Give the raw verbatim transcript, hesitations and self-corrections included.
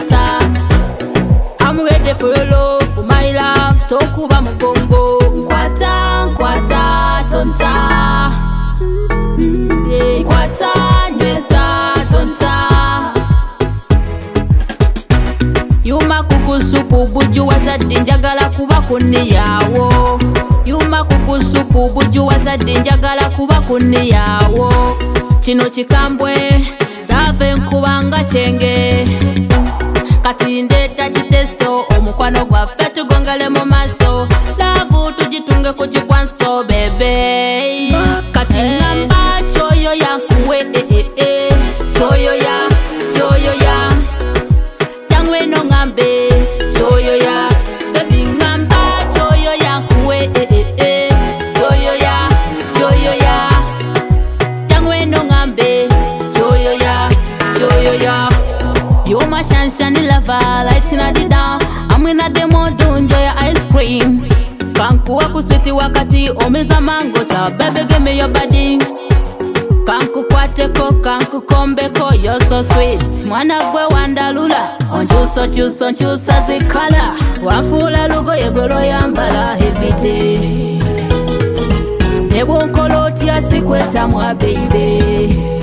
tonta. I'm ready for your love, for my love. Tokuba mugongo. Kwata, kwata, tonta. Mm, yeah. Kwata, nywesa, tonta. Yuma kukusupu buju wazadde njagala kuba kunni yawo. Yuma kukusupu buju wazadde njagala kuba kunni yawo. Kino kikambwe lave nkubanga kyenge. Kati ndeta kiteso omukwano gwaffe tugongele mu maaso. Laavu tugitunge ku kikwanso bebe. Kati ngamba kyoyo yankuwe eh eh eh. Kyoyo ya, kyoyo ya. Jangwe no ngambe kyoyo ya. Baby ngamba kyoyo yankuwe eh eh eh. Kyoyo ya, kyoyo ya. Jangwe no ngambe kyoyo ya, kyoyo ya. You're my sunshine lover, lights in the down. I'm in a demo to enjoy your ice cream. Kanku waku sweeti wakati omeza mango ta. Baby give me your body. Kanku kwateko, kanku kombeko, you're so sweet. Mwana gwe wandalula, onchuso chuso nchusa zikala. Wafula lugo yegwelo yambala hevite. Nebo nkoloti asikweta mwa baby.